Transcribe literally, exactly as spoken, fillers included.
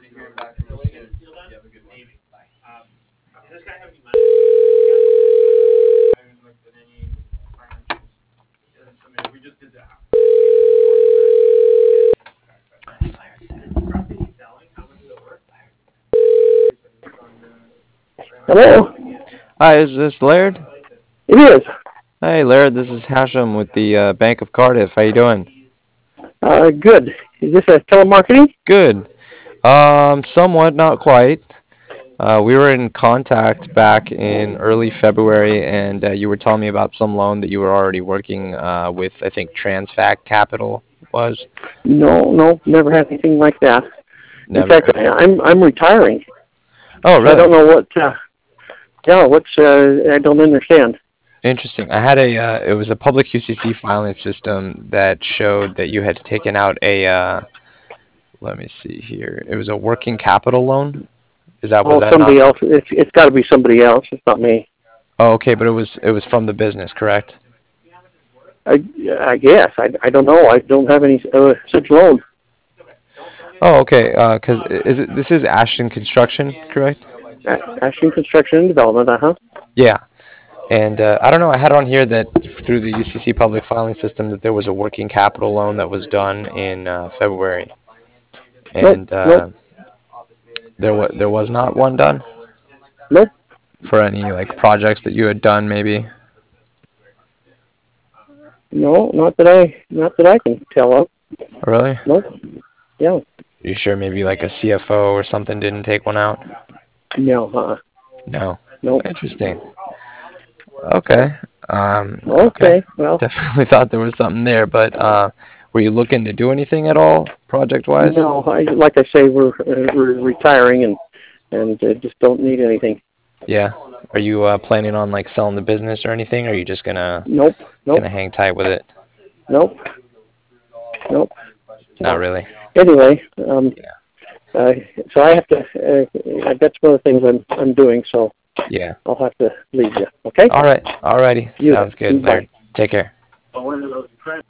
Hello? Hi, is this Laird? It is. Hi, Laird. This is Hashem with the uh, Bank of Cardiff. How you doing? Uh, good. Is this a telemarketing? Good. Um, somewhat, not quite. Uh, we were in contact back in early February, and uh, you were telling me about some loan that you were already working uh, with. I think Transfac Capital was. No, no, never had anything like that. In fact, Never. I, I'm I'm retiring. Oh, So I don't really? know what. Uh, yeah, what's? Uh, I don't understand. Interesting. I had a. Uh, it was a public U C C filing system that showed that you had taken out a. Uh, let me see here. It was a working capital loan. Is that was Oh, that somebody not? else. It's it's got to be somebody else. It's not me. Oh, okay, but it was it was from the business, correct? I I guess I, I don't know. I don't have any uh, such loan. Oh, okay. Uh 'cause is it this is Ashton Construction, correct? A- Ashton Construction and Development. Uh huh. Yeah. And uh, I don't know. I had on here that through the U C C public filing system that there was a working capital loan that was done in uh, February, Nope. and Nope. uh, there was there was not one done Nope. for any like projects that you had done, maybe. No, not that I not that I can tell of. Oh, really? Nope. Yeah. You sure maybe like a C F O or something didn't take one out? No. Uh. No. Nope. Interesting. Okay. Um, okay. Okay. Well. Definitely thought there was something there, but uh, were you looking to do anything at all, project-wise? No, I, like I say, we're uh, we're retiring and and uh, just don't need anything. Yeah. Are you uh, planning on like selling the business or anything, or are you just gonna Nope, nope, gonna hang tight with it? nope, nope. Not So really. anyway, um, Yeah. uh, so I have to. Uh, that's one of the things I'm I'm doing. So Yeah. I'll have to leave you. Okay. All right. All righty. You. Sounds good, Bye. Laird. Take care.